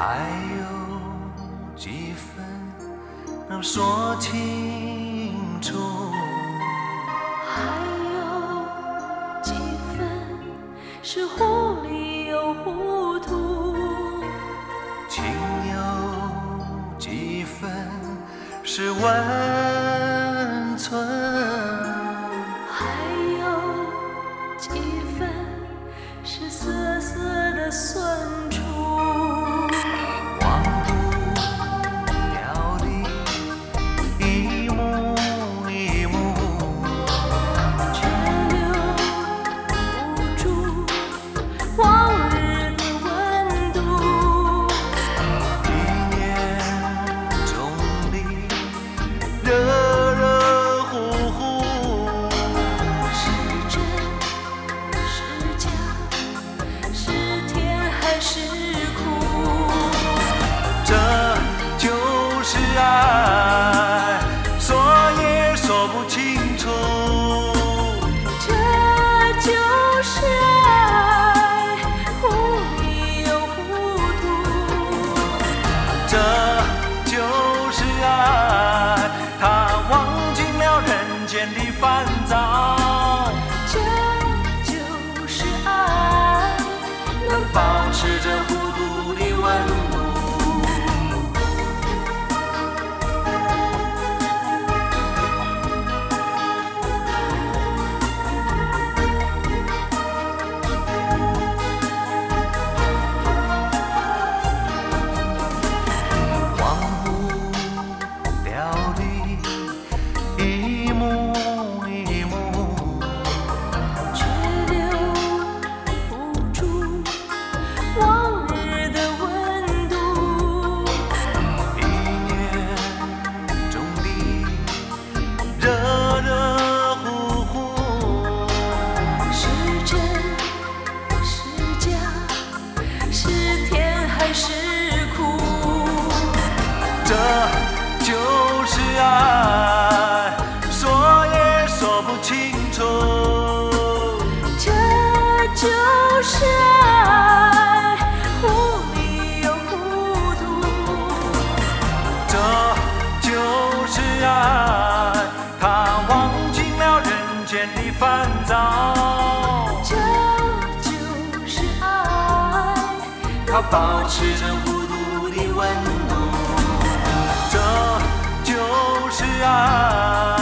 还有几分能说清楚， 还有几分是糊里又糊涂， 情有几分是温存， 还有几分是涩涩的酸楚。 忘不了的一幕一幕， 却留不住往日的温度。 一念中的热热乎乎， 是真是假，是甜还是苦？ 这就是爱，说也说不清楚。 这就是爱，糊里又糊涂。 这就是爱，它忘尽了人间的烦躁， 这就是爱，能保持着糊涂的温度。 忘不了的一幕一幕， 却留不住往日的温度。 一念中的热热乎乎， 是真是假，是甜还是苦？ 这就是爱，说也说不清楚。 这就是爱，糊里又糊涂。 这就是爱，它忘尽了人间的烦躁， 这就是爱， 它保持着糊涂的温度。这就是爱。